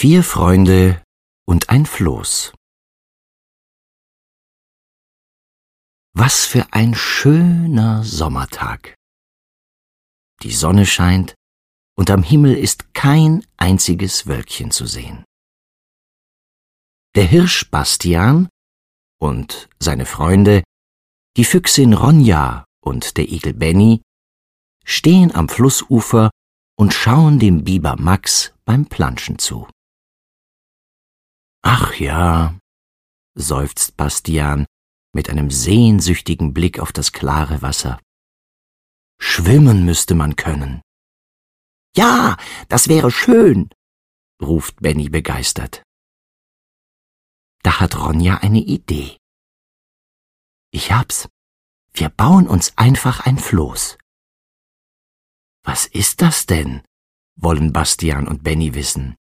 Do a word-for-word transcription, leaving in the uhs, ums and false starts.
Vier Freunde und ein Floß. Was für ein schöner Sommertag. Die Sonne scheint und am Himmel ist kein einziges Wölkchen zu sehen. Der Hirsch Bastian und seine Freunde, die Füchsin Ronja und der Igel Benny, stehen am Flussufer und schauen dem Biber Max beim Planschen zu. »Ach ja«, seufzt Bastian mit einem sehnsüchtigen Blick auf das klare Wasser. »Schwimmen müsste man können.« »Ja, das wäre schön«, ruft Benny begeistert. Da hat Ronja eine Idee. »Ich hab's. Wir bauen uns einfach ein Floß.« »Was ist das denn?«, wollen Bastian und Benny wissen.